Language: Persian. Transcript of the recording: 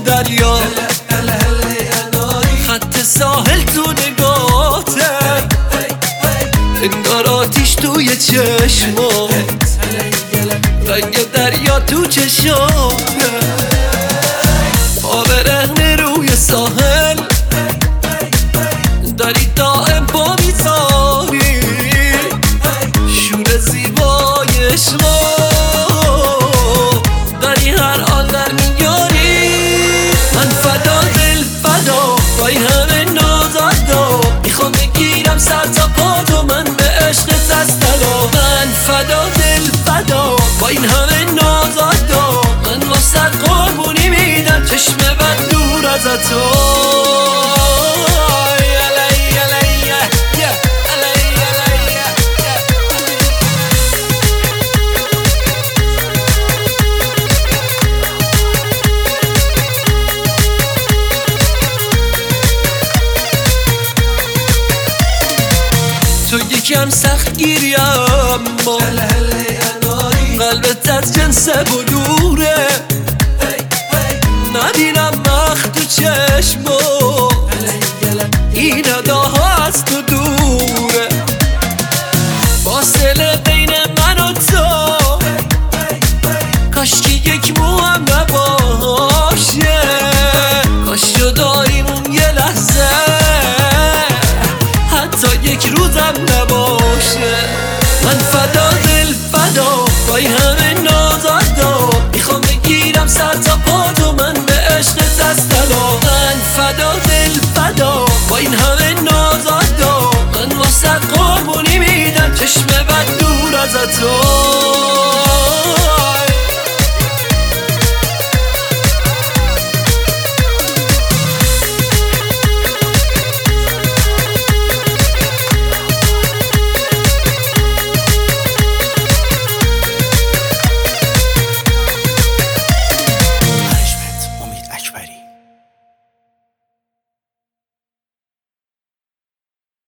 دریا، خط ساحل تو نگاته، انگار آتیش توی چشمات، رنگ دریا تو چشاته، پا برهنه روی ساحل داری دائم پا میذاری، شور زیبای عشقا داری هر آن در میاری. من فدا دل فدا با این همه نازادا، میخوام بگیرم سر تا پا تو، من به عشقت از طلا. من فدا دل فدا با این همه نازادا، من واسه قربونی میدم چشم بد دور از تو. تو یکم سخت گیری اما قلبت از جنس بلوره، ندیدم مخ تو چشمو این اداها از تو دوره، فاصله بین من و تو کاشکی یک مو هم نباشه، کاش جداییمون یه لحظه حتی یک روزم نباشه. من فدا دل فدا با این همه نازادا، میخوام بگیرم سر تا پا تو، من به عشقت از طلا. من فدا دل فدا با این همه نازادا، من واسه قربونی میدم چشم بد دور از تو.